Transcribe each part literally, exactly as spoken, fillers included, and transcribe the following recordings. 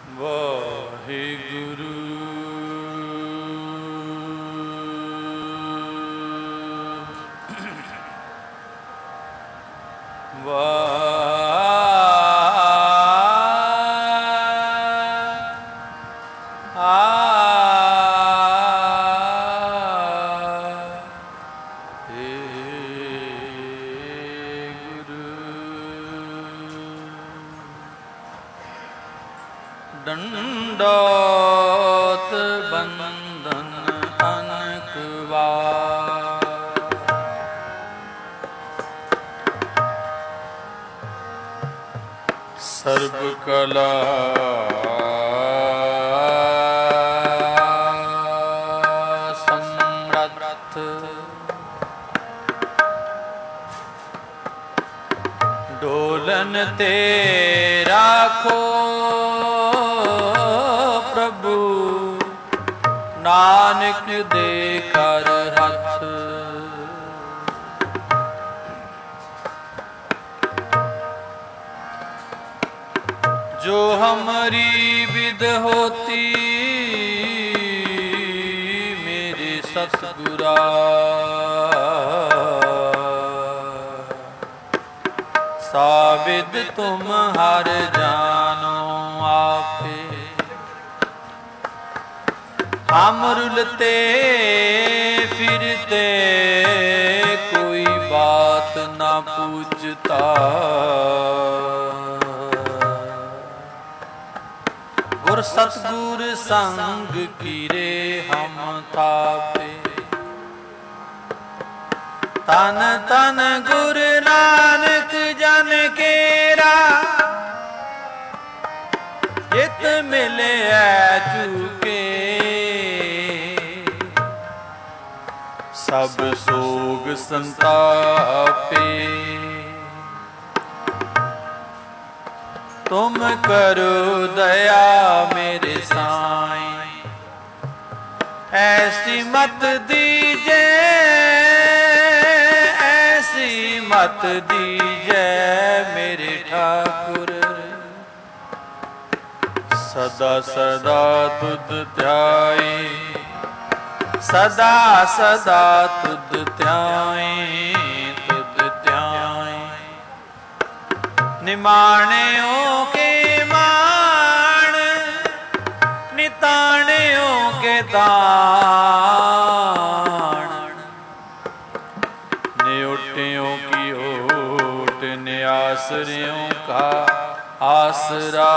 ਵਾਹਿਗੁਰੂ ਡੰਡੋਤ ਬੰਧਨ ਅਨਕ ਵਾਰ। ਸਰਬ ਕਲਾ ਸਮਰੱਥ ਡੋਲਨ ਤੇ ਰਾਖੋ ਪ੍ਰਭੂ ਨਾਨਕ ਦੇ ਕਰ ਹੱਥ। ਜੋ ਹਮਾਰੀ ਵਿਦ ਹੋਤੀ ਮੇਰੇ ਸਤਿਗੁਰਾ ਸਾਬਿਦ ਤੁਮ ਹਰ ਜਾਨੋ ਆਪੇ। ਹਮ ਰੁਲਤੇ ਫਿਰਤੇ ਕੋਈ ਬਾਤ ਨਾ ਪੁੱਛਤਾ। ਗੁਰ ਸਤਿਗੁਰ ਸੰਗ ਕੀਰੇ ਹਮ ਥਾਪੇ। ਤਨ ਤਨ ਗੁਰ ਨਾਨਕ ਜਨ ਕੇਰਾ ਜਿਤ ਮਿਲਿਆ ਚੁਕੇ। ਸਭ ਸੋਗ ਸੰਤਾਪੇ ਤੁਮ ਕਰੋ ਦਇਆ ਮੇਰੇ ਸਾਈਂ। ਐਸੀ ਮਤ ਦੀਜੈ ਐਸੀ ਮਤ ਦੀਜੈ ਮੇਰੇ ਠਾਕੁਰ। ਸਦਾ ਸਦਾ ਤੁਧ ਧਿਆਏ ਸਦਾ ਸਦਾ ਤੁਧ ਧਿਆਏ ਤੁਧ ਧਿਆਏ। ਨਿਮਾਣਿਓ ਕੇ ਮਾਣ ਨਿਤਾਣਿਓ ਕੇ ਦਾਣ। ਨਿਉਟਿਓ ਕੀ ਓਟ ਨਿਆਸਰਿਓ ਕਾ ਆਸਰਾ।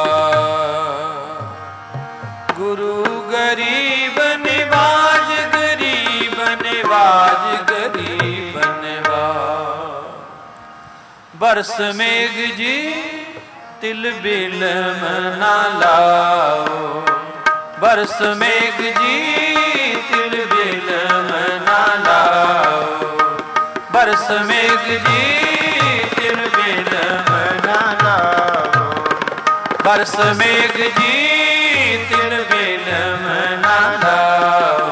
ਗੁਰੂ ਗਰੀਬ ਨਿਵਾਜ ਗਰੀਬ ਨਿਵਾਜ ਗਰੀਬ ਨਿਵਾਜ। ਬਰਸ ਮੇਘ ਜੀ ਤਿਲ ਬਿਲਮ ਨਾ ਲਾਓ। ਬਰਸ ਮੇਘ ਜੀ ਤਿਲ ਬਿਲਮ ਨਾ ਲਾਓ। ਬਰਸ ਮੇਘ ਜੀ ਤਿਲ ਬਿਲਮ ਨਾ ਲਾਓ। ਬਰਸ ਮੇਘ ਜੀ ਤਿਲ ਬਿਲਮ ਨਾ ਲਾਓ।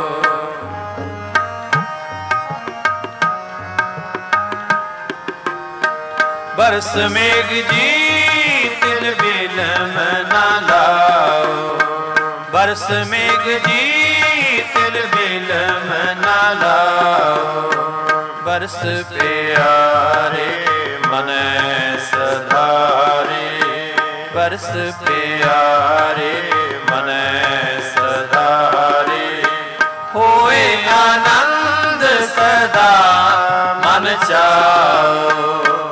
ਬਰਸ ਮੇਘ ਜੀ ਤਿਲ ਬਿਲਮ ਨਾ ਲਾਓ। ਬਰਸ ਮੇਘ ਜੀ ਤਿਲ ਬਿਲਮ ਨਾ ਲਾਓ। ਬਰਸ ਪਿਆਰੇ ਮਨੈ ਸਧਾਰੇ। ਬਰਸ ਪਿਆਰੇ ਮਨੈ ਸਧਾਰੇ। ਹੋਏ ਆਨੰਦ ਸਦਾ ਮਨ ਚਾਓ।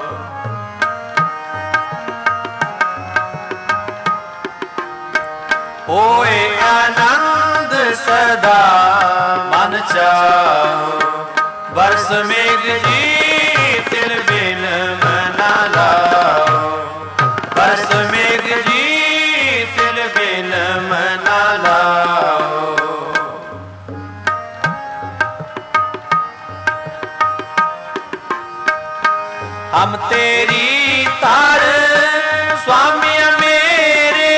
ਹੋਏ ਆਨੰਦ ਸਦਾ ਮਨ ਚਾਓ। ਬਰਸ ਮੇਘ ਜੀ ਤਿਲ ਬਿਲਮ ਨਾ ਲਾਓ। ਬਰਸ ਮੇਘ ਜੀ ਤਿਲ ਬਿਲਮ ਨਾ ਲਾਓ। ਹਮ ਤੇਰੀ ਤਾਰ ਸੁਆਮੀ ਮੇਰੇ।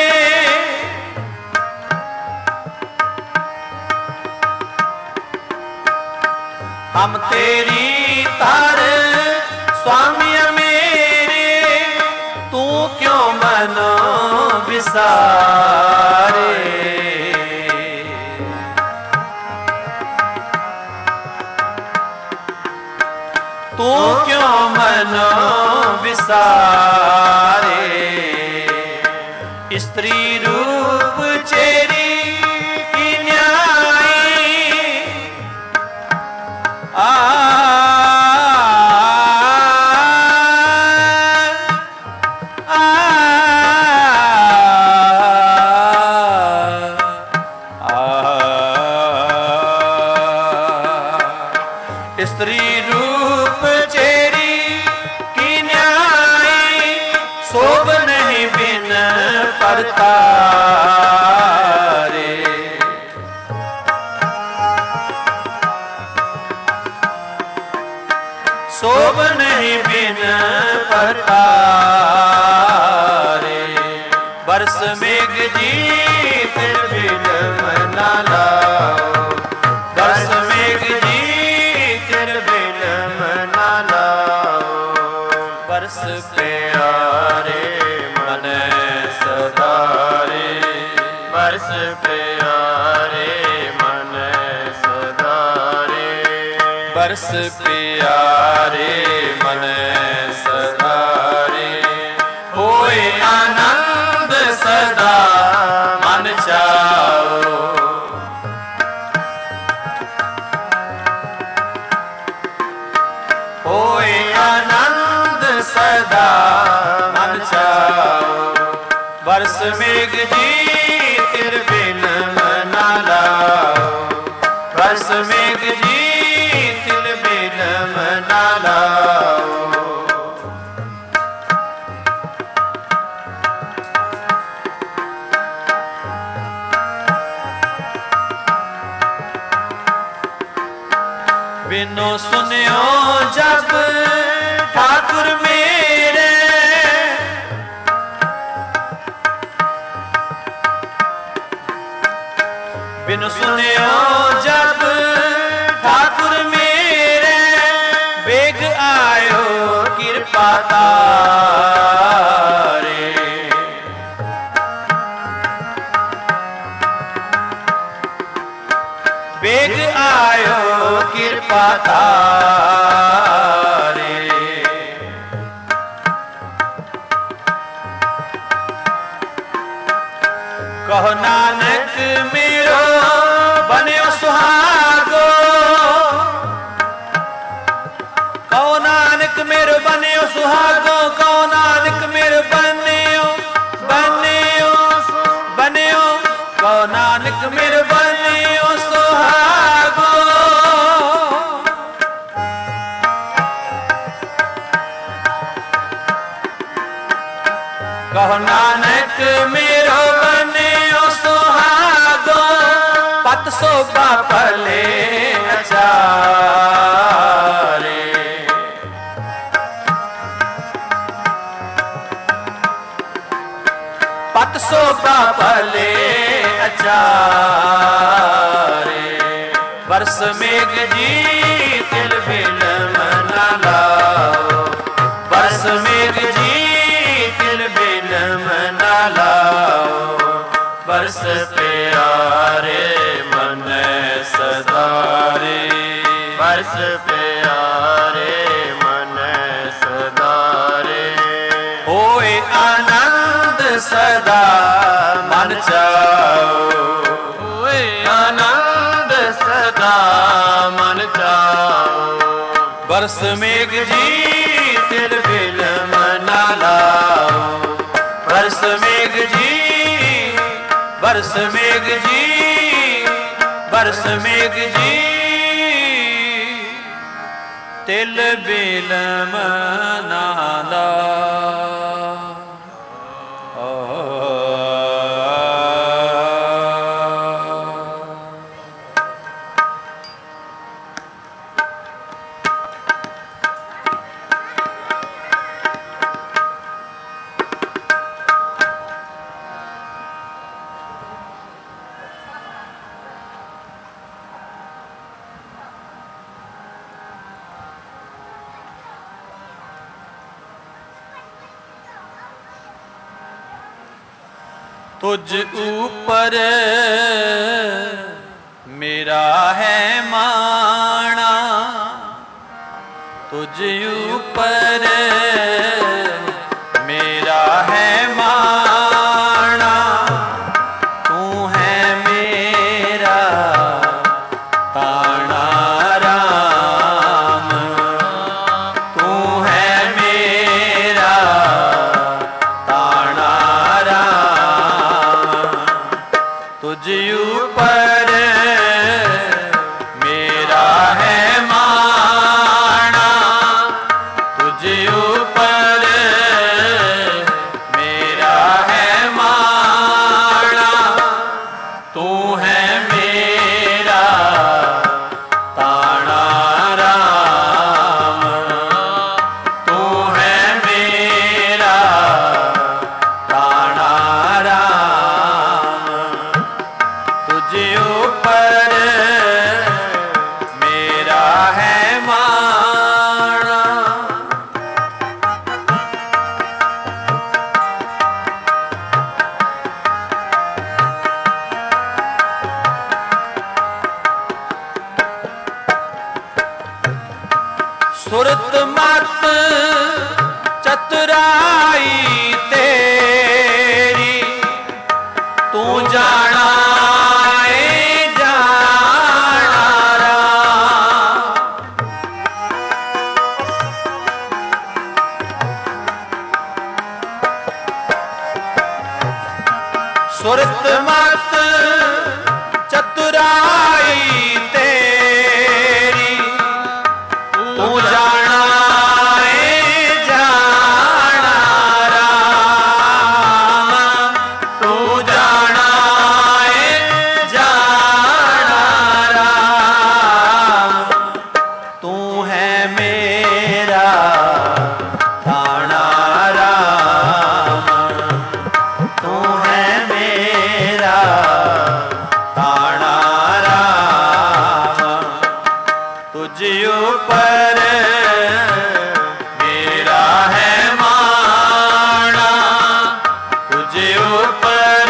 ਹਮ ਤੇਰੀ ਤਾਰ ਸੁਆਮੀ ਮੇਰੇ। ਤੂੰ ਕਿਉਂ ਮਨ विसारे। तू क्यों मन विसारे, स्त्री रूप चेरी की न्याई आ स्त्री रूप चेरी की न्याय शोभ नहीं बिन परतारे। शोभ नहीं बिन परतारे। वर्ष मेघ जीत बिन मना लाओ, वर्ष मेघ वर्ष प्यारे मन सदारे, वर्ष प्यारे मन सदारे, वर्ष प्यारे मन सदारे। होए आनंद सदा मन चाओ, होए आनंद सदा मन चाओ। वर्ष मेघ जीत बिन मना लाओ, वर्ष मेघ जीत बिन मना लाओ। बिनो सुनियो जब ठाकुर मेरे, बिनु सुनियो जब ठाकुर मेरे, बेग आयो कृपा तारे। बेग आयो कृपा तारे। कहो नानक मेरो बन्यो सुहागो, कहो नानक मेरो बन्यो सुहागो, कहो नानक मेरो बन्यो बन्यो बन्यो, कहो नानक मेरो बन्यो सुहागो। कहो नानक मेरो बन्यो सुहागो, पत शोभा पले अचारे। पत शोभा पले अचारे। वर्ष मेघ जीत बिन मना लाओ, वर्ष मेघ जीत बिन मना लाओ। वर्ष प्यारे मन सदारे, वर्ष प्यारे मन सदारे। होए आनंद सदा मन चाओ, होए आनंद सदा मन चाओ। वर्ष मेघ जीत बिन मना लाओ, वर्ष मेघ जी, वर्ष मेघ जी, वर्ष मेघ जी। तिल बिन मना लाओ। तुझ ऊपर मेरा है माना, तुझ ऊपर मेरा है माना, तू है मेरा ताना राम, तू है मेरा ताना राम, तुझ ऊपर मेरा है माना, तुझ ऊपर मेरा है माना, तू है मेरा ताना राम, तू है मेरा ताना राम, तुझ ऊपर मेरा है माना। सुरत मत चतुराई तेरी, तू जाना ए जाना राम, सुरत मत चतुराई तेरी, तू जाना ए जाना राम, तू जाना ए जाना राम, तू है मेरा ताना राम, तू है मेरा ताना राम, तुझ ऊपर मेरा है माना, तुझ ऊपर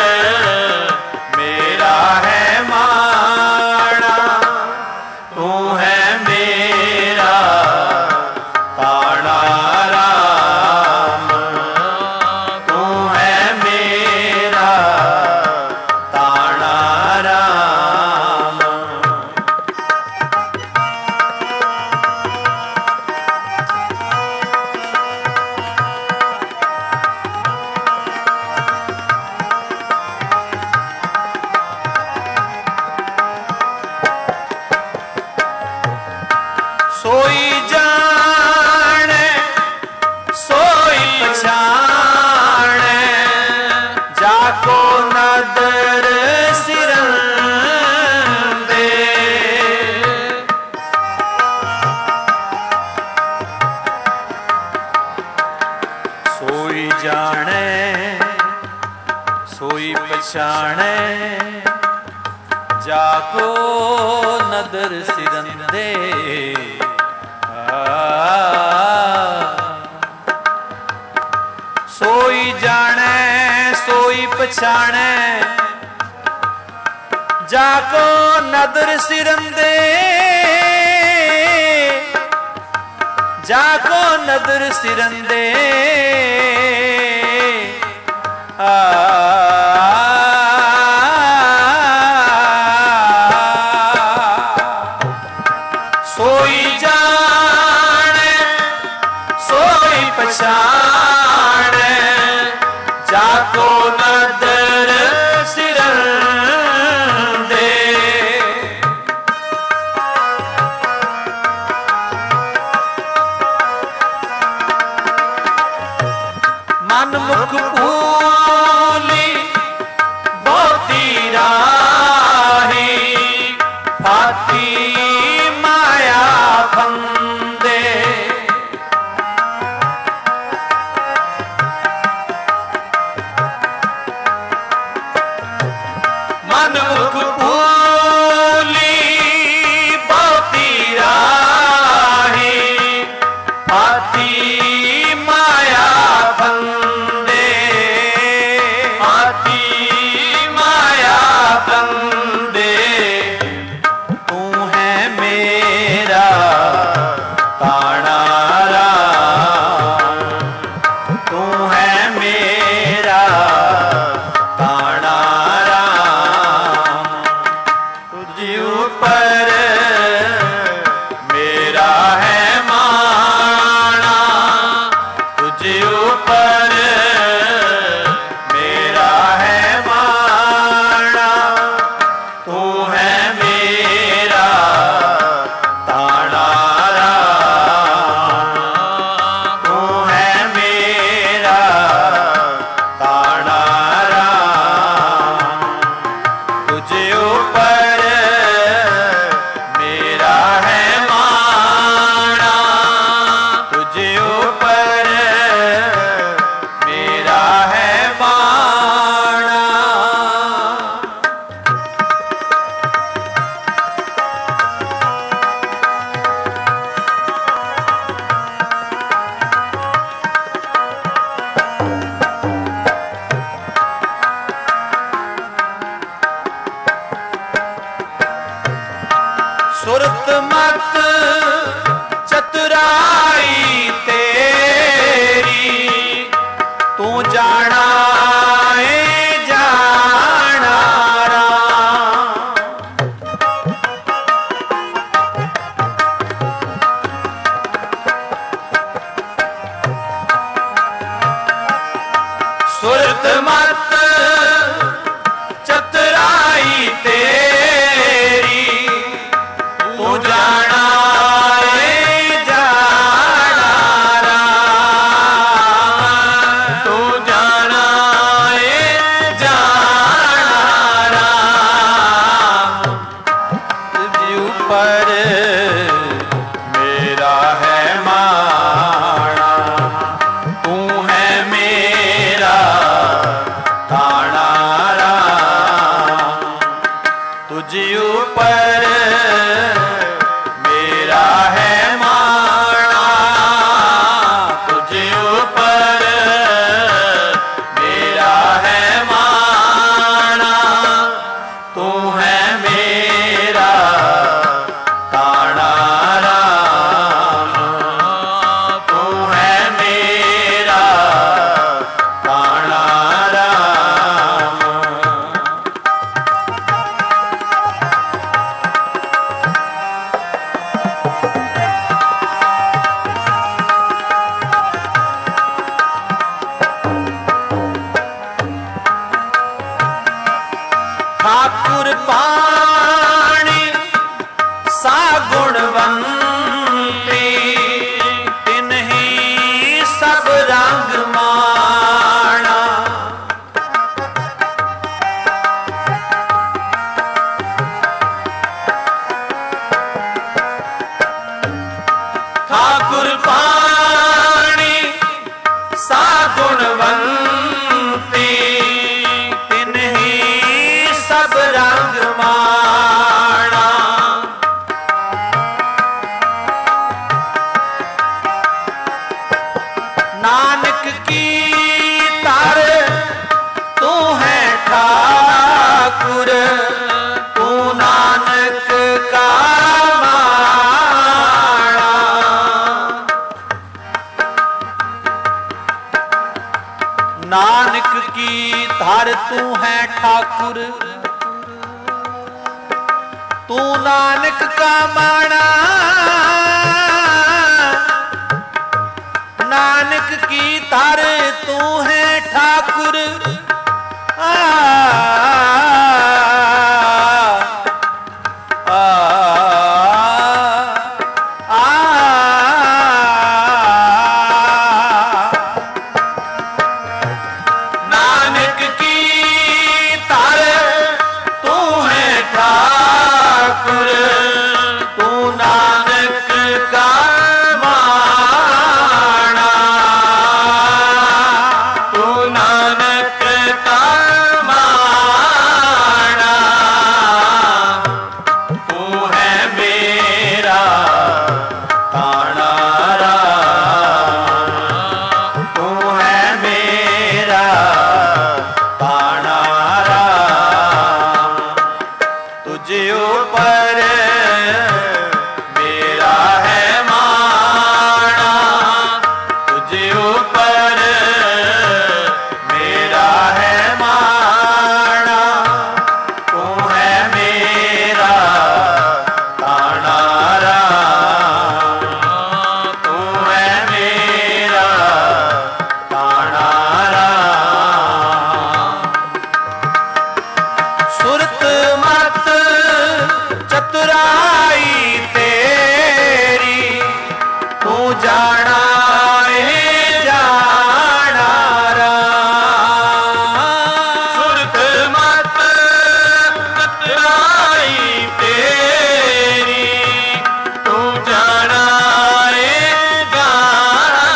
मेरा है माना, तू है मेरा ताना राम, तू है मेरा ताना राम। सोई जाने सोई पछाने, जाको नदर सिरन दे, सोई जाने सोई पछाने, जाको नदर सिरन दे, सोई जाने सोई पछाने, जाको नदर सिरन दे, जाको नदर सिरन दे, आ सोई जाने सोई पछाने, जाको नदर सिरन दे, मन मुख भूली बहुती राही, फाती माया फंदे, मन मुख भूली बहुती राही, फाती माया फंदे, फाती मत चतुराई तेरी, तू जाना है जाना राम। सुरत मत चतुराई तेरी, तू जाना है जाना राम। तू जाना है जाना राम। तुझ ऊपर मेरा है माना, तू है मेरा ताना राम। तुझ ऊपर मेरा है माना, तुझ ऊपर मेरा है माना, तू है मेरा ताना राम। तू है मेरा ताना राम। ठाकुर पाणी सा गुणवंती, तिन्हीं सब रंग माणा। ठाकुर पाणी सा गुणवंती, तिन्हीं सब रंग माणा। नानक की तर तू है ठाकुर, तू नानक का माणा। नानक की धर तू है ठाकुर, तू नानक का माणा। नानक की धर तू है ठाकुर, आ, आ, आ, आ। नानक की तर तू है ठाकुर, तू नानक का माणा। तू नानक का माणा, तू है मेरा ताना राम। तू है मेरा ताना राम। तुझ ऊपर मेरा है माणा, तुझ ऊपर मेरा है माणा, तू है मेरा ताना राम। तू है मेरा ताना राम। सुरत मत चतुराई तेरी, तू जाना है जाना राम। सुरत मत चतुराई तेरी, तू जाना है जाना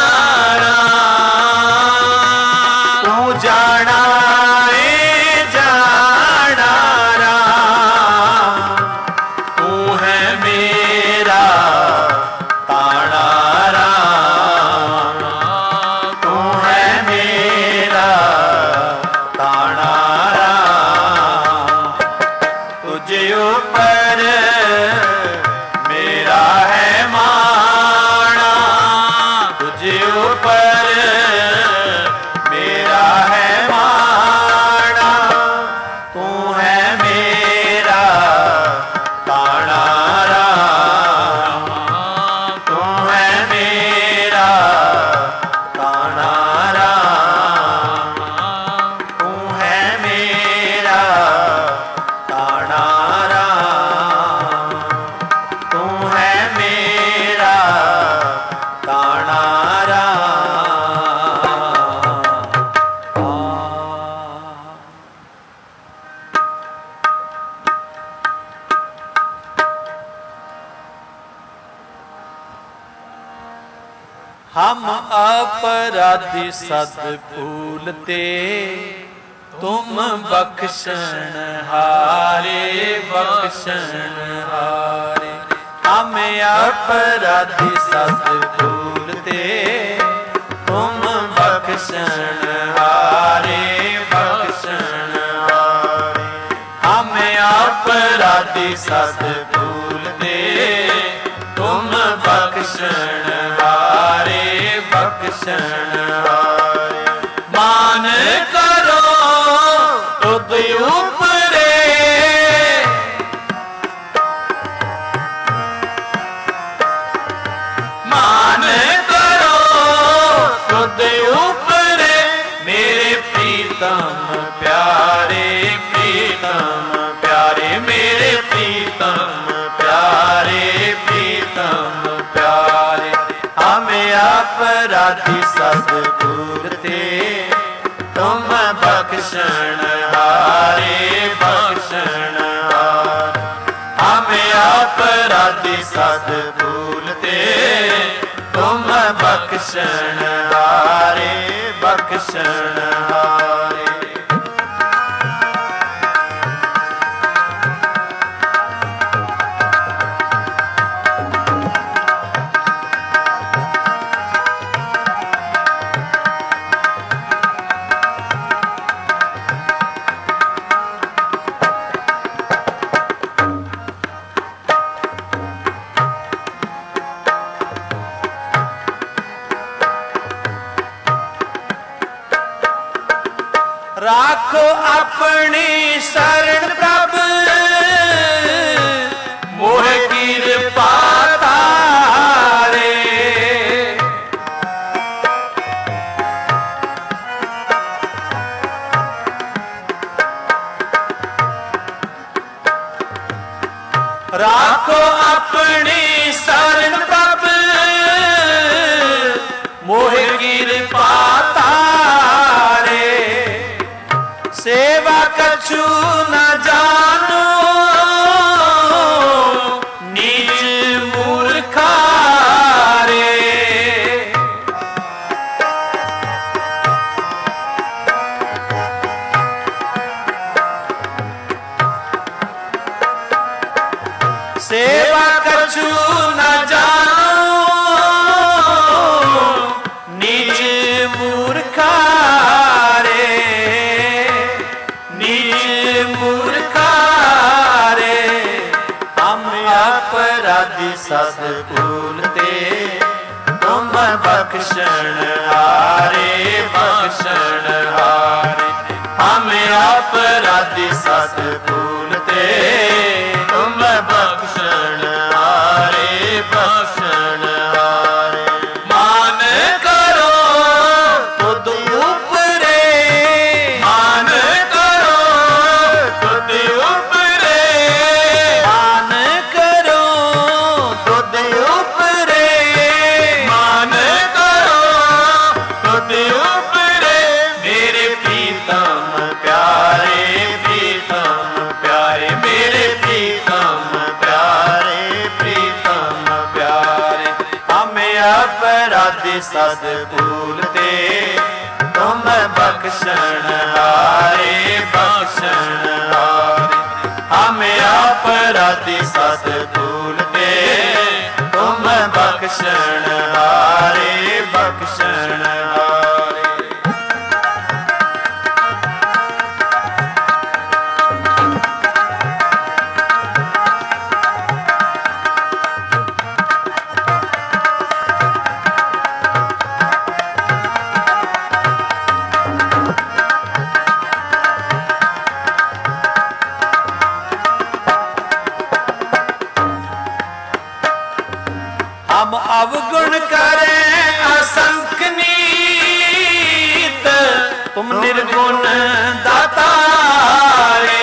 राम। तू जाना है जाना राम। तू है मेरा ताना राम। तू है मेरा ताना राम। तुझ ऊपर मेरा हम अपराधी सद भूलते, तुम बख्शन हारे बख्शन हारे। हम अपराधी सद भूलते, तुम बख्शन हारे बख्शन हारे। हम अपराधी सद भूलते, तुम बख्शन हारे बख्शन हारे। मान करो तुद उपरे, मान करो तुद उपरे। मेरे प्रीतम प्यारे प्रीतम प्यारे, मेरे प्रीतम प्यारे प्रीतम प्यारे। हमें अपराधी सद भूलते, तुम बख्शन हारे बख्शन हारे। हमें अपराधी सद भूलते, तुम बख्शन हारे बख्शन हारे। राखो अपनी शरण प्रभ, मोह कृपा तारे। राखो अपनी शरण प्रभ, मोह कृपा तारे। सेवा कछु न जानो, नीच मूर्खा रे। सेवा कछु न जानो, नीच मूर्खा रे। मूर्खारे हम अपराधी सद भूलते, तुम बख्शन हारे बख्शन हारे। हम अपराधी सद भूलते, तुम बख्शन हारे बख्शन हारे। मान करो तुद उपरे, मान उपरे, मान करो तुद उपरे, मान करो तुद उपरे। मेरे प्रीतम प्यारे प्रीतम प्यारे, मेरे प्रीतम प्यारे प्रीतम प्यारे। हमें अपराधी सद भूलते, तुम बख्शन हारे बख्शन हारे। हमें अपराधी सद भूलते, तुम बख्शन हारे बख्शन हारे। हम अवगुण करें असंख्य नीत, तुम निर्गुण दातारे।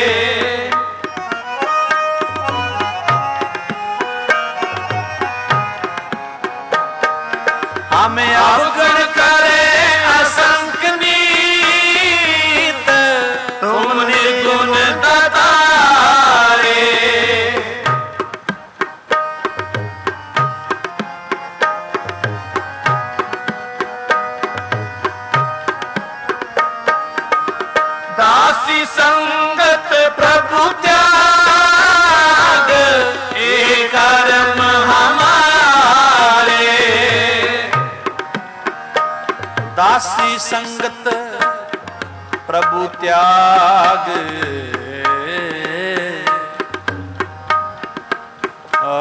हमें अवगुण करें असंख्य नीत, तुम निर्गुण दातारे। दासी संगत प्रभु त्याग, ये कर्म हमारे। दासी संगत प्रभु त्याग, आ,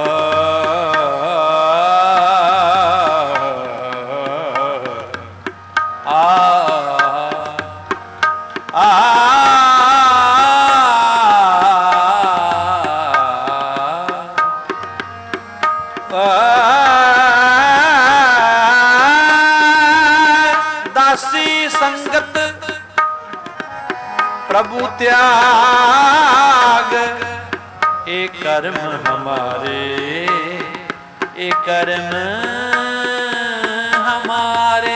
आ, आ, दासी संगत प्रभु त्याग, ये कर्म हमारे, ये कर्म हमारे।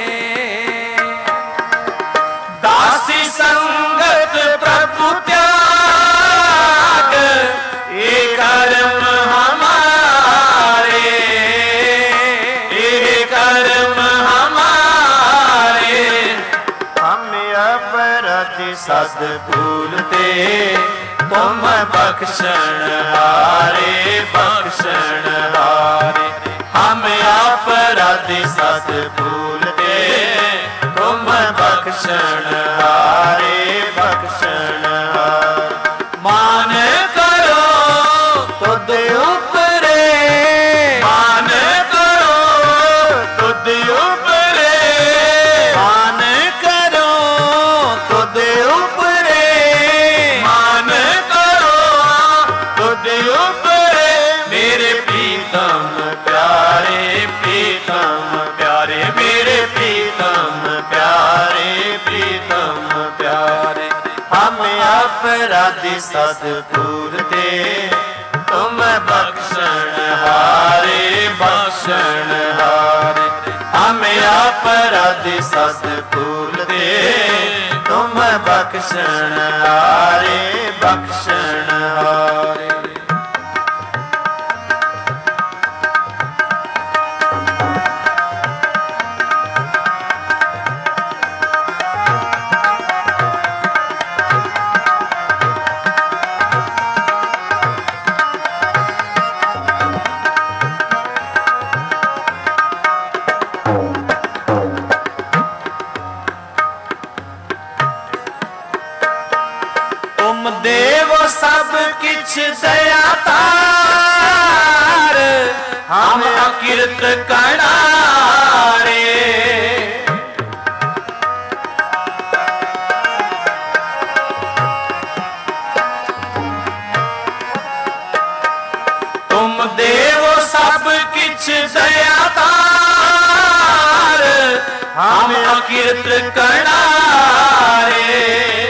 दासी संगत प्रभु त्याग, ये कर्म हमारे, ये कर्म हमारे। हम अपराधी सद भूलते, तुम बख्शण हारे, बख्शण हारे। हम अपराधी सद भूलते, तुम बख्शण हारे, बख्शण हारे। मान करो तुद उपरे, मान करो तुद उपरे, मान करो तुद उपरे, मान करो तुद उपरे। मेरे प्रीतम प्यारे, प्रीतम प्यारे, मेरे प्रीतम प्यारे, प्रीतम प्यारे। हम अपराधी सद भूलते, तुम बख्शण हारे, बख्शण हारे। हम अपराधी सद भूलते, तुम बख्शण हारे, बख्शण हारे। सब किछ दया तार, हम अकिरत कणारे। तुम देवो सब किछ दया तार, हम अकिरत कणारे।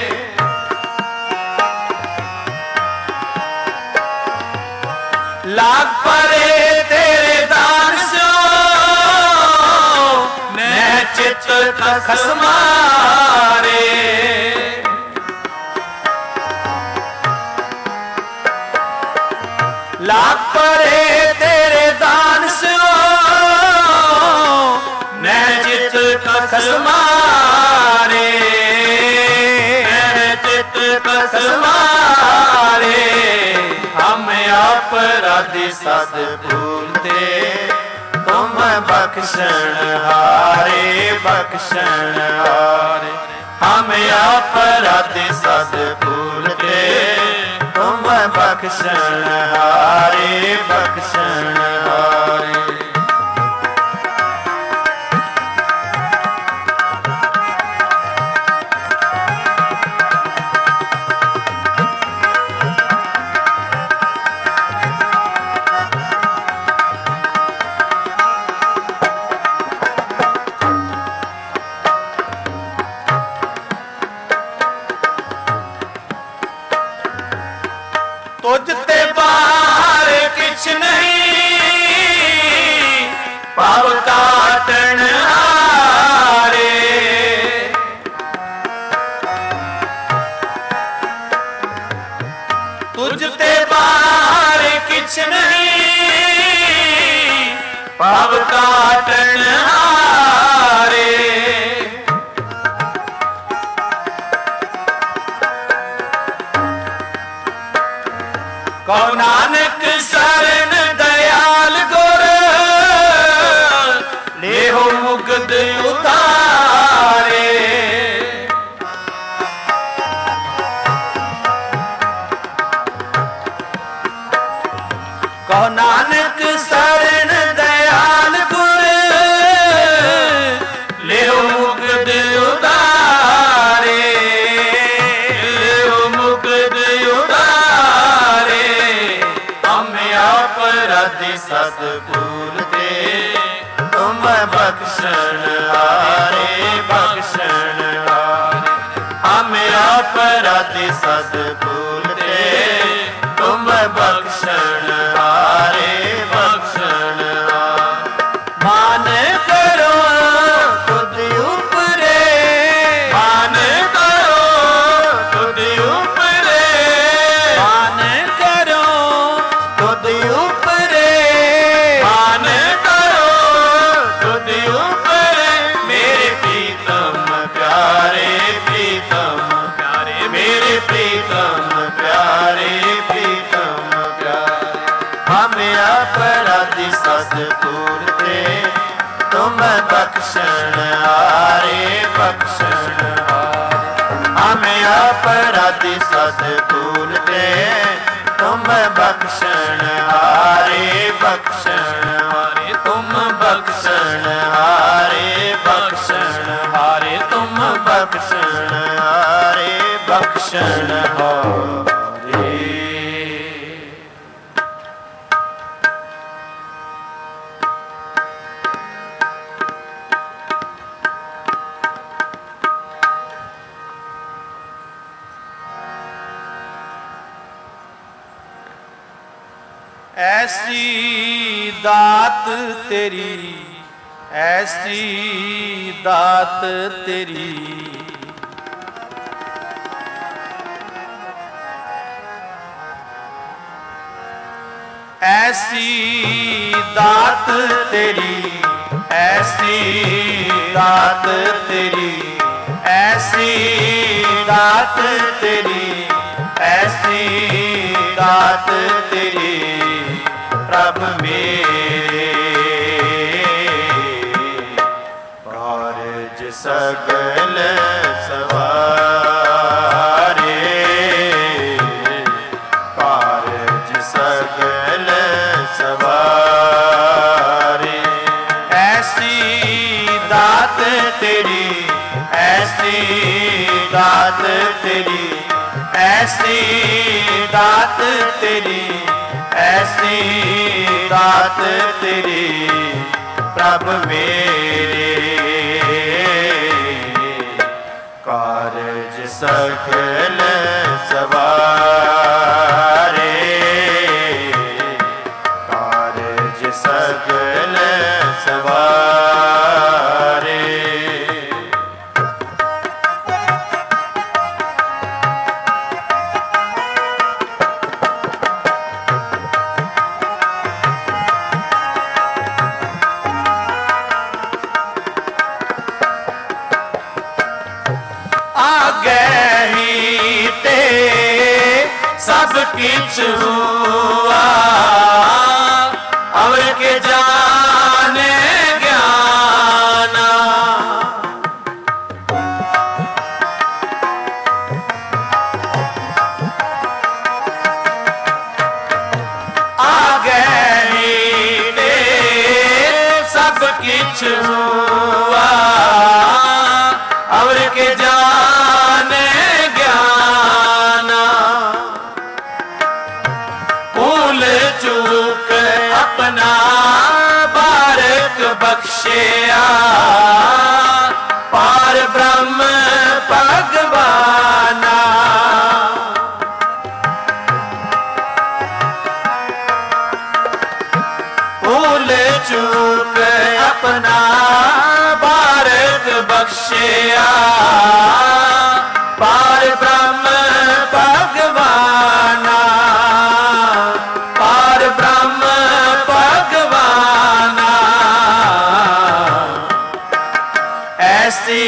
लाग परे तेरे दान सो, मैं चित खसमारे। लाग परे तेरे दान सो, मैं चित खसमारे, मैं चित खसमारे। हम अपराधी सद भूलते, तुम बख्शण हारे, बख्शण हारे। हम अपराधी सद भूलते, तुम बख्शण हारे, बख्शण हारे। तुझ ते बाहर किछ नहीं, पाव काटन हारे। तुझ ते बाहर किछ नहीं, पाव काटन हारे। ਕਉ ਨਾਨਕ ਸਰਨ ਦਇਆਲ ਗੁਰ ਲੇਹੁ ਮੁਕਤ ਉਤਾਰੇ। ਕਉ ਨਾਨਕ ਸਰਨ ਦਇਆਲ ਗੁਰ ਲੇਹੁ ਮੁਕਤ ਉਤਾਰੇ। ਲੇਹੁ ਮੁਕਤ ਉਤਾਰੇ। ਹਮੇ ਆਪਰਾਧੀ ਸਤਿਗੁਰ ਤੇ ਤੁਮ ਬਖਸ਼ਣ ਹਾਰੇ ਬਖਸ਼ਣ ਹਾਰੇ। ਹਮੇ ਆਪਰਾਧੀ ਸਤਿਗੁਰ ਤੇ ਤੁਮ ਬਖਸ਼ਣ ਹਾਰੇ ਬਖਸ਼ਣ ਹਾਰੇ। ਮਾਨ ਕਰੋ ਤੁਧ ਉਪਰੇ ਮਾਨ ਕਰੋ ਤੁਧ ਉਪਰੇ ਮਾਨ ਕਰੋ ਤੁਧ ਉਪਰੇ ਮਾਨ ਕਰੋ ਤੁਧ ਉਪਰੇ। ਮੇਰੇ ਪ੍ਰੀਤਮ ਪਿਆਰੇ ਪ੍ਰੀਤਮ ਪਿਆਰੇ ਮੇਰੇ ਪ੍ਰੀਤਮ ਪਿਆਰੇ ਪ੍ਰੀਤਮ ਪਿਆਰੇ। ਹਮੇ ਆਪਰਾਧੀ ਸਤਿਗੁਰ ਤੇ ਤੁਮ ਬਖਸ਼ਣ ਹਾਰੇ ਬਖਸ਼ਣ ਹਾਰੇ। ਹਮੇ ਆਪਰਾਧੀ ਸਤਿਗੁਰ ਤੇ ਤੁਮ ਬਖਸ਼ਣ ਹਾਰੇ ਬਖਸ਼ਣ ਹਾਰੇ। ਤੁਮ ਬਖਸ਼ਣ ਹਾਰੇ ਬਖਸ਼ਣ ਹਾਰੇ। ਤੁਮ ਬਖਸ਼ਣ ਹਾਰੇ ਬਖਸ਼ਣ ਹਾਰੇ। ऐसी दात तेरी ऐसी दात तेरी ऐसी दात तेरी ऐसी दात तेरी ऐसी दात तेरी ऐसी दात तेरी प्रभ मेरे कारज सगल सवारे। कारज सगल सवारे। ऐसी दात तेरी ऐसी दात तेरी ऐसी दात तेरी ऐसी दात तेरी प्रभ मेरे कारज सकल सवारे। कारज सकल सवारे। सब किछ हुआ अवर के जाने ज्ञाना। आगे नीते सब किछ हुआ अवर के जाने ज्ञाना। भूल चूक अपना बारक बख्शिया पार ब्रह्म भगवाना। भूल चूक अपना बारक बख्शिया पार ब्रह्म भगवाना। पार ब्रह्म भगवाना। ऐसी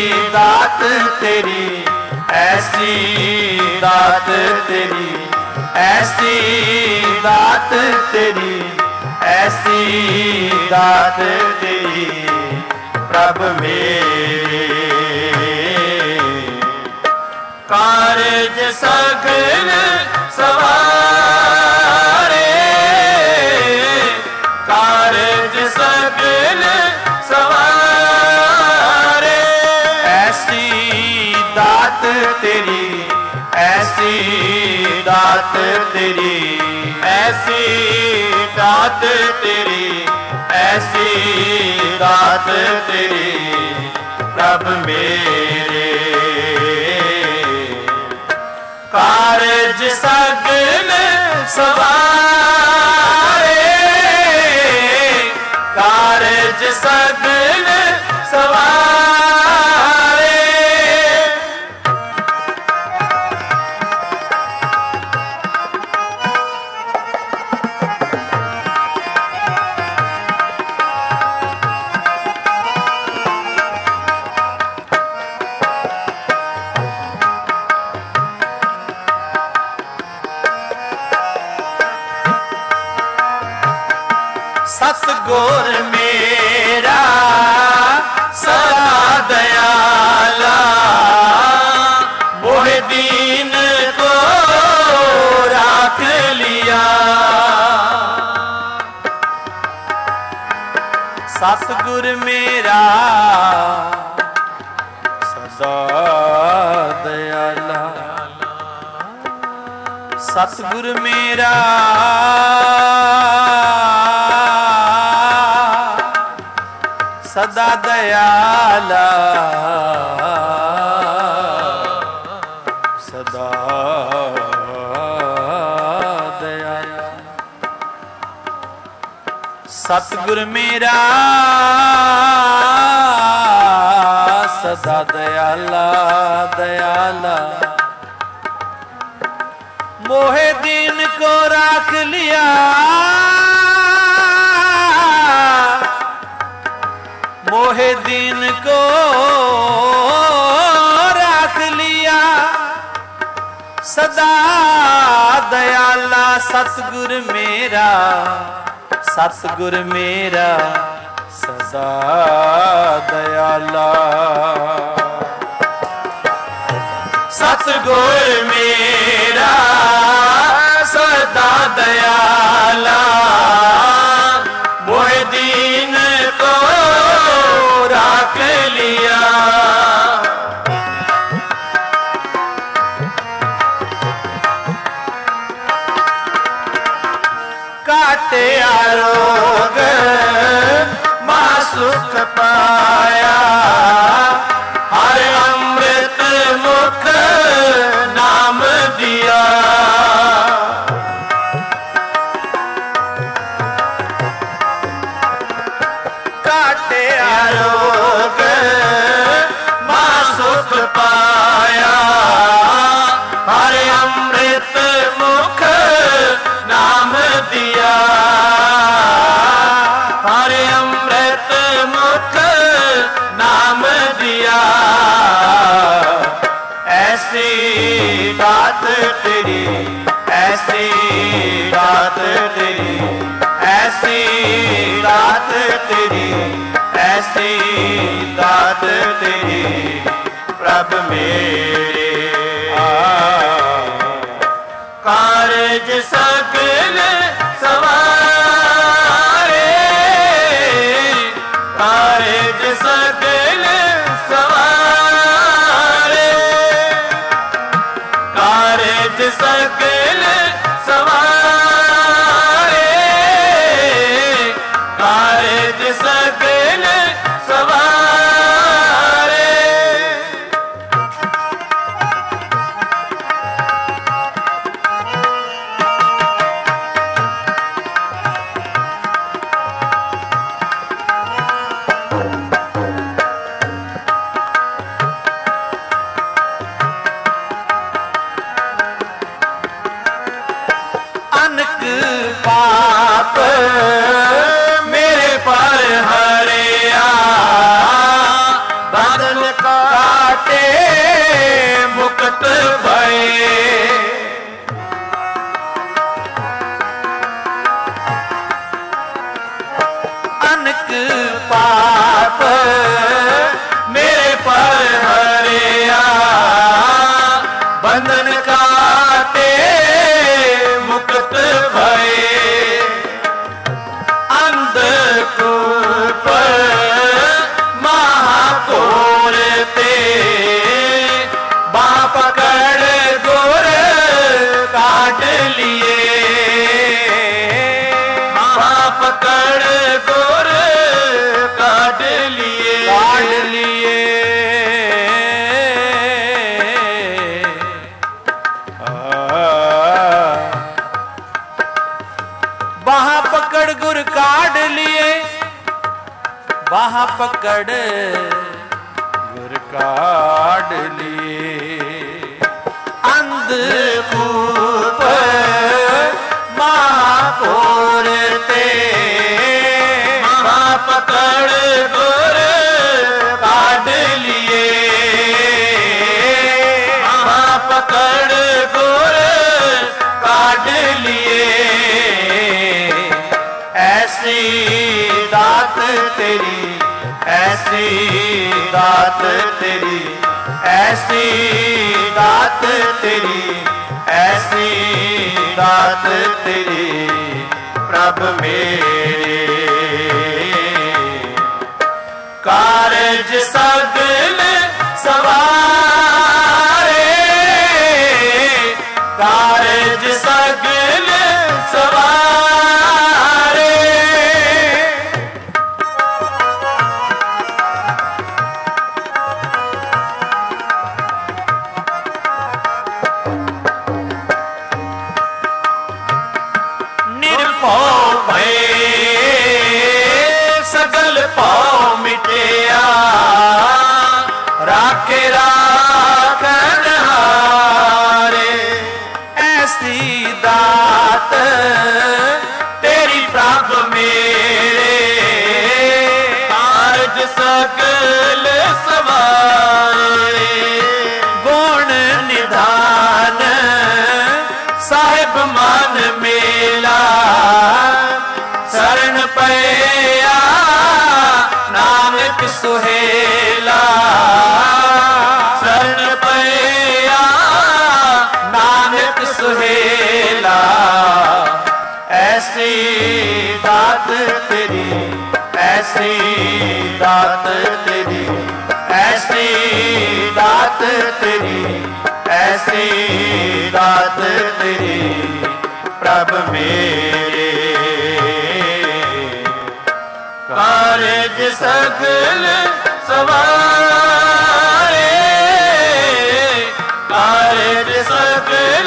दात तेरी ऐसी दात तेरी ऐसी दात तेरी, ऐसी दात तेरी प्रभ मेरे। कारज सगल सवारे, कारज सगल सवारे। ऐसी दात तेरी, ऐसी दात तेरी, ऐसी दात तेरी, ऐसी दात तेरी प्रभ मेरे। कारज सगल सवारे, कारज सगल सवारे। सतगुर मेरा सदा दयाला, मोह दीन को राख लिया। सतगुर मेरा सदा दयाला, सतगुर मेरा सदा दयाला, सदा दयाला। सतगुर मेरा सदा दयाला, दयाला। मोहे दीन को राख लिया, मोहे दीन को राख लिया। सदा दयाला सतगुर मेरा, सतगुर मेरा सदा दयाला। सतगुर मेरा सदा दयाला, मोह दीन को राख लिया। काटे आरोग मां सुख पाया, हर अमृत मुख नाम दिया। काटे आरोग मां सुख पाया, हर अमृत मुख नाम दिया। हर अमृत मुख नाम दिया। ऐसी दात तेरी, ऐसी दात तेरी, ऐसी दात तेरी, ऐसी दात तेरी प्रभ मेरे। कारज सगल सवारे, कारज सगल सवारे, कारज सगल सवारे, कारज सगल सवारे। अनक पाप मेरे पर हरिया, बंधन काटे मुक्त भये। पकड़ गुर काट लिए, पकड़ गुर काट लिए, काट लिए। बाह पकड़ गुर काट लिए, बाह पकड़ गुर काट लिए। अंधकूप महापुर ते पकड़ गुर काट लिए, पकड़ गुर काट लिए। ऐसी दात तेरी, ऐसी दात तेरी, ऐसी दात तेरी, ऐसी दात तेरी प्रभ मेरे। कारज सगल सवारे, कारज सगल सवारे। निर्भौ भय सगल पाओ मिटिया, राखे राखन हारे। ऐसी दात तेरी प्रभ मेरे, कारज सगल सवारे। गुण निधान साहिब मन मेला, शरण पया नानक सुहेला, शरण पया नानक सुहेला। ऐसी दात तेरी, ऐसी दात तेरी, ऐसी दात तेरी, ऐसी दात तेरी प्रभ मेरे। कारज सगल सवारे, कारज सगल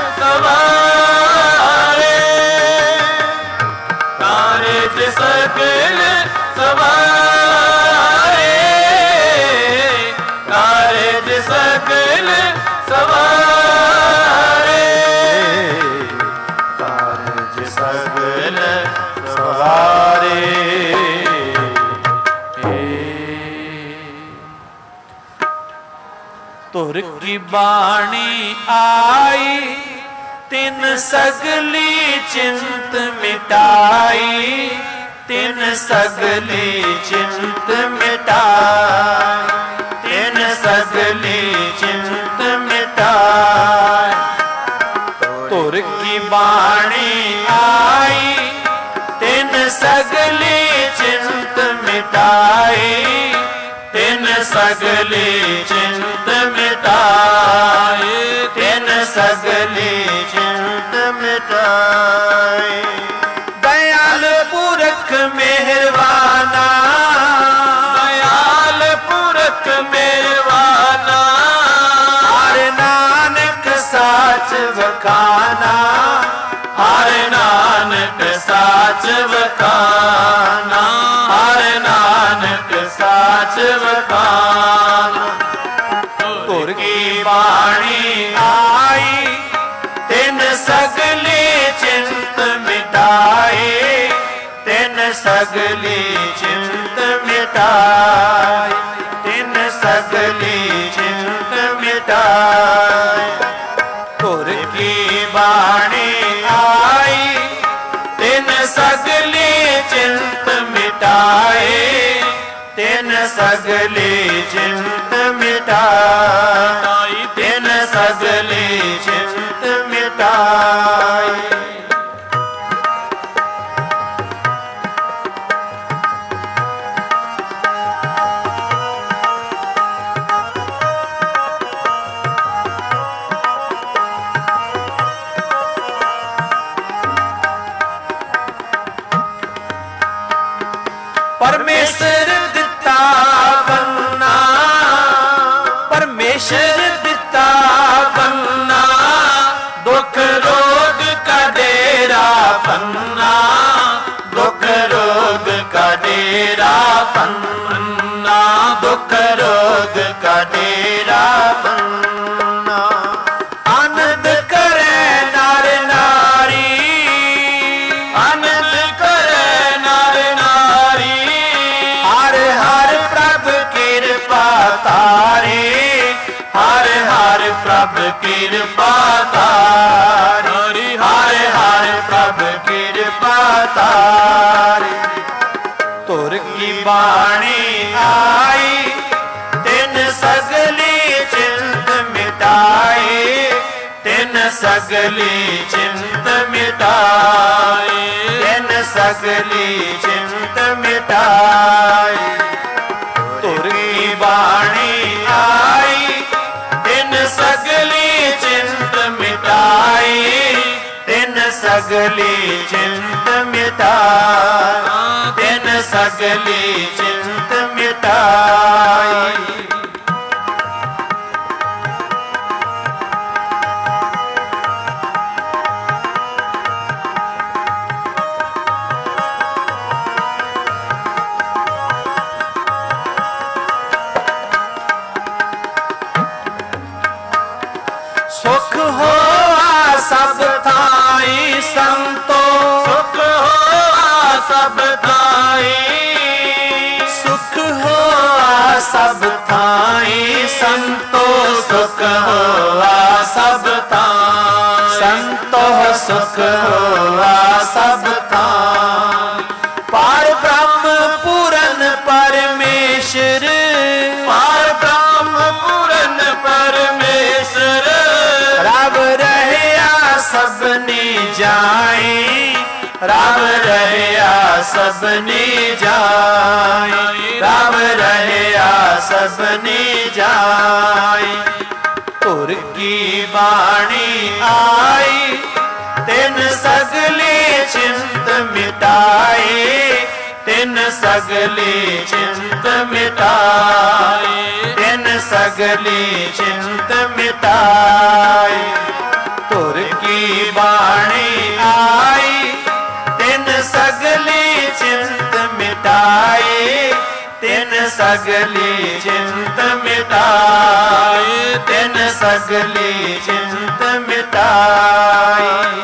सवारे, कारज सगल सवारे, कारज सगल सवारे, कारज सगल सवारे। तुर की बाणी आई, तिन सगली चिंत मिटाई, तिन सगली चिंत मिटाई, तिन सगली चिंत मिटाई। तुर की बाणी आई, तिन सगली चिंत मिटाई, तिन सगली चिंत मिटाई, तिन सगली चिंत मिटाई। दयाल पुरख मेहरबाना, दयाल पुरख मेहरबाना, हर नानक साच बखाना, हर नानक साच बखाना, हर नानक साच बखाना। तुर की बाणी आई, तिन सगली चिंत मिटाई, तिन सगली चिंत मिटाई, तिन सगली चिंत मिटाई। तुर की बाणी आई, तिन सगली चिंत मिटाए, तिन सगली चिंत मिटाई, तिन सगली चिंत मिटाई। ਬੰਨਾ, ਦੁਖ ਰੋਗ ਕਾ ਡੇਰਾ ਬੰਨਾ। ਆਨੰਦ ਕਰੇ ਨਰ ਨਾਰੀ, ਆਨੰਦ ਕਰੇ ਨਰ ਨਾਰੀ, ਹਰ ਹਰ ਪ੍ਰਭ ਕਿਰਪਾ ਤਾਰੇ, ਹਰ ਹਰ ਪ੍ਰਭ ਕਿਰਪਾ ਤਾਰੇ, ਹਰ ਹਰ ਪ੍ਰਭ ਕਿਰਪਾ ਤਾਰੇ। ਤੁਰ ਕੀ ਬਾਣੀ ਆਈ, ਤਿਨ ਸਗਲੀ ਚਿੰਤ ਮਿਟਾਏ, ਤਿਨ ਸਗਲੀ ਚਿੰਤ ਮਿਟਾਏ, ਤਿਨ ਸਗਲੀ ਚਿੰਤ ਮਿਟਾਏ। ਤੁਰ ਕੀ ਬਾਣੀ ਆਈ, ਤਿਨ ਸਗਲੀ ਚਿੰਤ ਮਿਟਾਈ, ਤਿਨ ਸਗਲੀ ਚਿੰਤ ਮਿਟਾਈ, ਤਿਨ ਸਗਲੀ ਚਿੰਤ ਮਿਟਾਈ। ਸੁਖ ਹੋਆ ਸਭ ਥਾਈ ਸੰਤੋ, ਸੁਖ ਹੋਆ ਸਭ ਥਾਈ, ਸੁਖ ਹੋਆ ਸਭ ਥਾਈ ਸੰਤੋ, ਸੁਖ ਹੋਆ ਸਭ ਥਾਈ ਸੰਤੋ, ਸੁਖ ਹੋਆ ਸਭ ਥਾਈ। ਪਾਰ ਬ੍ਰਹਮ ਪੂਰਨ ਪਰਮੇਸ਼ਰ, ਪਾਰ ਬ੍ਰਹਮ ਪੂਰਨ ਪਰਮੇਸ਼ਰ, ਰਬ ਰਹਿਆ ਸਭਨੀ ਜਾਈ, ਰਬ ਰਹਿਆ ਸਭਨੀ ਜਾਈ, ਰਬ ਰਹਿਆ ਸਭਨੀ ਜਾਈ। ਧੁਰ ਕੀ ਬਾਣੀ ਆਈ, ਤਿਨ ਸਗਲੀ ਚਿੰਤ ਮਿਟਾਈ, ਤਿਨ ਸਗਲੀ ਚਿੰਤ ਮਿਟਾਈ, ਤਿਨ ਸਗਲੀ ਚਿੰਤ ਮਿਟਾਈ। ਧੁਰ ਕੀ ਬਾਣੀ ਆਈ, ਤਿਨ ਸਗਲੀ ਚਿੰਤ ਮਿਟਾਈ, ਤਿਨ ਸਗਲੀ ਚਿੰਤ ਮਿਟਾਈ, ਤਿਨ ਸਗਲੀ ਚਿੰਤ ਮਿਟਾਈ।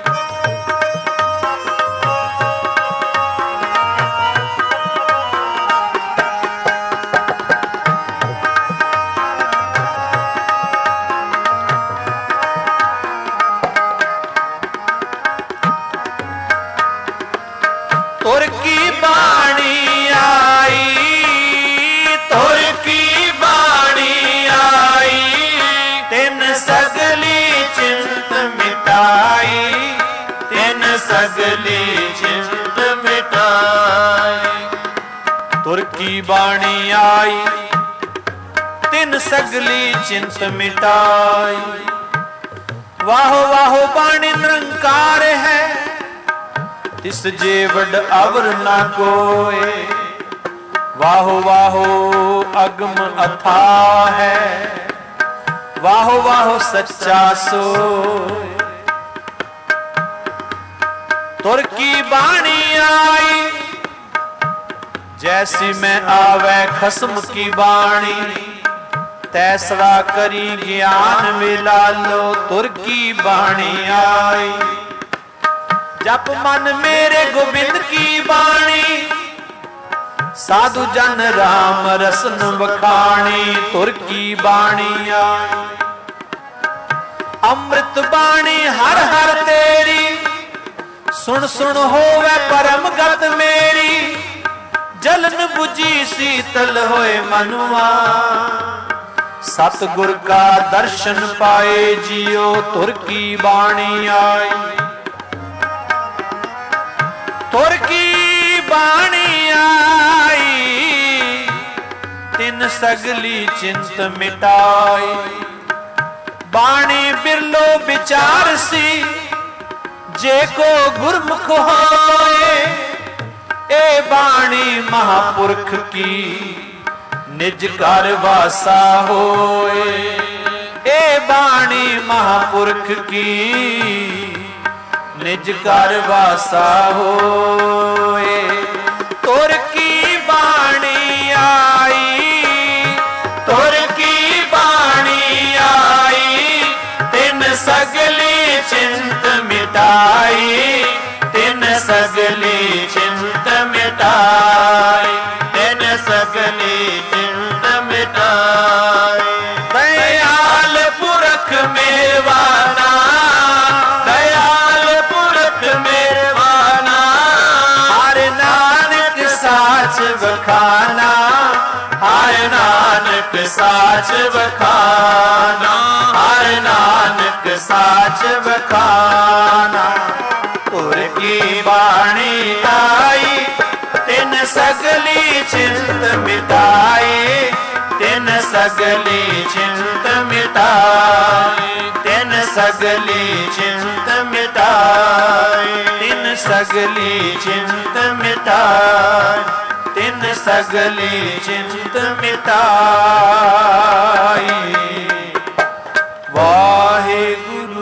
ਤੁਰ ਕੀ ਬਾਣੀ ਆਈ, ਤੁਰ ਕੀ ਬਾਣੀ ਆਈ, ਤਿਨ ਸਗਲੀ ਚਿੰਤ ਮਿਟਾਈ, ਤਿਨ ਸਗਲੀ ਚਿੰਤ ਮਿਟਾਈ। ਤੁਰ ਕੀ ਬਾਣੀ ਆਈ, ਤਿਨ ਸਗਲੀ ਚਿੰਤ ਮਿਟਾਈ। ਵਾਹੋ ਵਾਹੋ ਬਾਣੀ ਨਿਰੰਕਾਰ ਹੈ, ਤਿਸ ਜੇ ਵੱਡ ਅਵਰ ਨਾ ਕੋਏ। ਵਾਹੋ ਵਾਹੋ ਅਗਮ ਅਥਾ ਹੈ, ਵਾਹੋ ਵਾਹੋ ਸੱਚਾ ਸੋਏ। ਤੁਰ ਕੀ ਬਾਣੀ ਆਈ, ਜੈਸੀ ਮੈਂ ਆਵੈ ਖਸਮ ਕੀ ਬਾਣੀ, ਤੈਸੜਾ ਕਰੀ ਗਿਆਨ ਮਿਲਾਲੋ। ਤੁਰ ਕੀ ਬਾਣੀ ਆਈ, ਜਪ ਮਨ ਮੇਰੇ ਗੋਬਿੰਦ ਕੀ ਬਾਣੀ, ਸਾਧੂ ਜਨ ਰਾਮ ਰਸਨ ਵਖਾਣੀ। ਤੁਰ ਕੀ ਬਾਣੀ ਆਈ, ਅੰਮ੍ਰਿਤ ਬਾਣੀ ਹਰ ਹਰ ਤੇਰੀ, ਸੁਣ ਸੁਣ ਹੋਵੇ ਪਰਮ ਗਤ ਮੇਰੀ। ਜਲਨ 부ਜੀ ਸੀਤਲ ਹੋਏ ਮਨੁਆ, ਸਤਿਗੁਰ ਕਾ ਦਰਸ਼ਨ ਪਾਏ ਜੀਓ। ਤੁਰ ਕੀ ਬਾਣੀ ਆਈ, ਤੁਰ ਕੀ ਬਾਣੀ ਆਈ, ਤਿਨ ਸਗਲੀ ਚਿੰਤ ਮਿਟਾਈ। ਬਾਣੀ ਬਿਰਲੋ ਵਿਚਾਰ ਸੀ, ਜੇ ਕੋ ਗੁਰਮੁਖ ਹੋਏ। ਇਹ ਬਾਣੀ ਮਹਾਪੁਰਖ ਕੀ, ਨਿਜ ਘਰ ਵਾਸਾ ਹੋਏ। ਇਹ ਬਾਣੀ ਮਹਾਪੁਰਖ ਕੀ, ਨਿਜ ਘਰ ਵਾਸਾ ਹੋਏ। ਤੁਰ ਕੀ ਬਾਣੀ नानक साच बखाना, हर नानक साच बखाना। तुर की बाणी आई तिन सगली चिंत मिटाई, तिन सगली चिंत मिटाई, तिन सगली चिंत मिटाई, तिन सगली चिंत मिटाई, तिन सगली चिंत मिटाई। वाहिगुरु।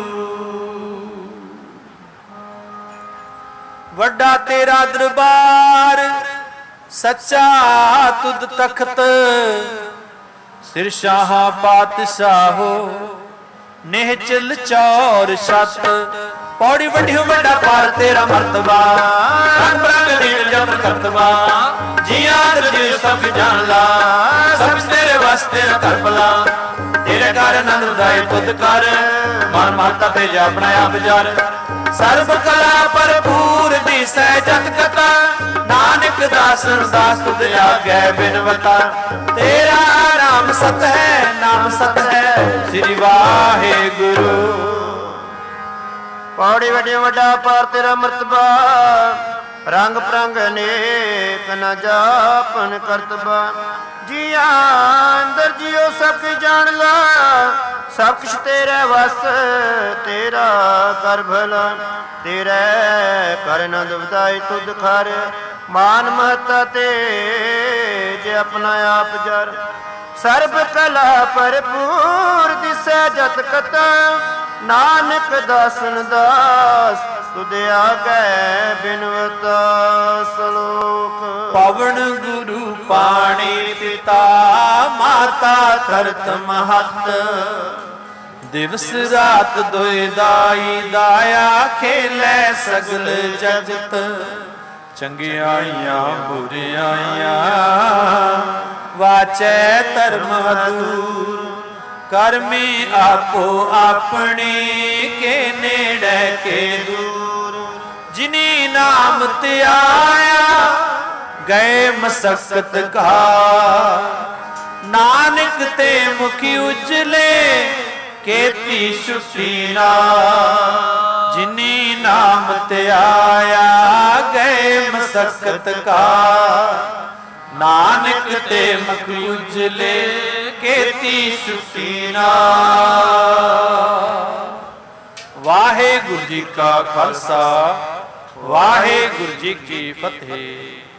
वड्डा तेरा दरबार सच्चा तुद तख्त, सिर शाह पातशाहो निहचल चौर छत। पौड़ी वड्डियो वड्डा पार तेरा मर्तबा, रंग रंग नील जब करतबा, जिया दर्जी सब जान ला, सब तेरे वास्ते कर भला। तेरे घर आनंद उदाई तुद कर, मन माता भेजा अपना आप जार। सर्व कला भरपूर दी सहजत कथा, नानक दासन दास तुद आगे बिनवता। तेरा नाम सत है, नाम सत है, श्री वाहिगुरु। पौड़ी वड्डियो वड्डा पार तेरा मर्तबा, रंग परंग अनेक न जापन करतबा। जिया अंदर जियो सब कुछ जान ला, सब कुछ तेरे वस, तेरा कर भला। तेरे कर नंद वधाई तुद खर, मान महता तेज अपना आप जर। सर्ब कला भरपूर दिसै जत कथा, नानक दासन दास तुद आगे बिनवता। श्लोक। पवन गुरु पाणी पिता, माता धरत महत। दिवस रात दोए दाई दाया, खेलै सगल जगत। चंगियाइयां बुरियाइयां वाचै धर्म वधूर। करमी आपो अपनी के नेड़े के दूर। जिनी नाम ते आया गए मसकत का, नानक ते मुखी उजले केती छुट्टी ना। जिनी नाम ते आया गए मसकत का, नानक ते मुख उजले केती छुट्टी ना। वाहिगुरु जी का खालसा, वाहिगुरु जी की फतेह।